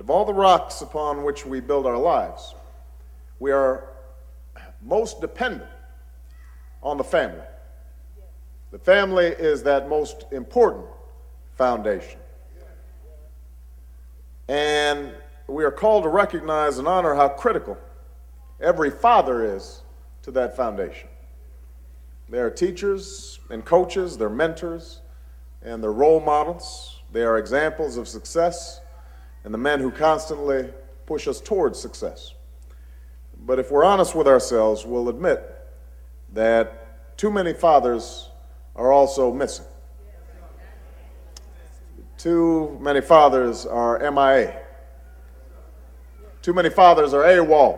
of all the rocks upon which we build our lives, we are most dependent on the family. The family is that most important foundation. And we are called to recognize and honor how critical every father is to that foundation. They are teachers and coaches, they're mentors, and they're role models. They are examples of success and the men who constantly push us towards success. But if we're honest with ourselves, we'll admit that too many fathers are also missing. Too many fathers are MIA. Too many fathers are AWOL.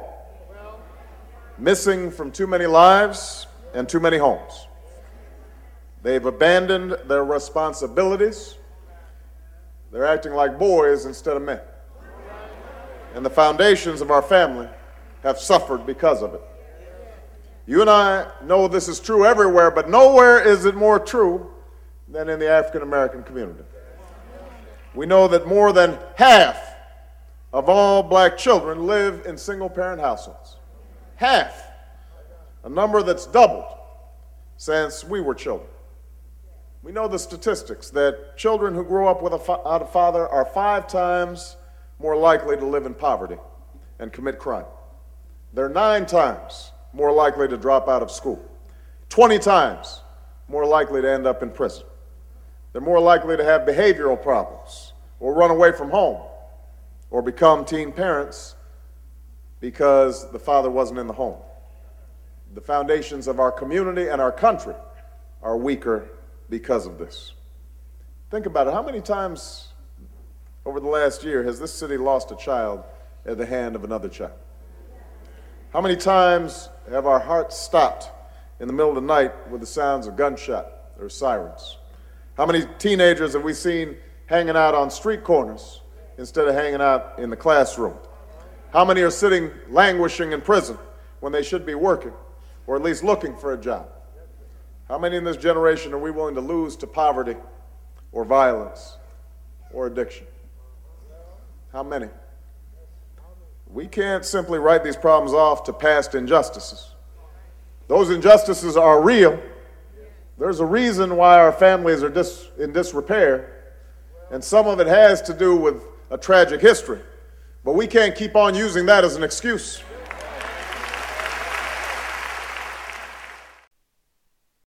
Missing from too many lives and too many homes. They've abandoned their responsibilities. They're acting like boys instead of men. And the foundations of our family have suffered because of it. You and I know this is true everywhere, but nowhere is it more true than in the African American community. We know that more than half of all black children live in single-parent households. Half. A number that's doubled since we were children. We know the statistics that children who grow up without a father are 5 times more likely to live in poverty and commit crime. They're 9 times more likely to drop out of school, 20 times more likely to end up in prison. They're more likely to have behavioral problems or run away from home or become teen parents because the father wasn't in the home. The foundations of our community and our country are weaker because of this. Think about it. How many times over the last year has this city lost a child at the hand of another child? How many times have our hearts stopped in the middle of the night with the sounds of gunshot or sirens? How many teenagers have we seen hanging out on street corners instead of hanging out in the classroom? How many are sitting languishing in prison when they should be working or at least looking for a job? How many in this generation are we willing to lose to poverty or violence or addiction? How many? We can't simply write these problems off to past injustices. Those injustices are real. There's a reason why our families are in disrepair, and some of it has to do with a tragic history. But we can't keep on using that as an excuse.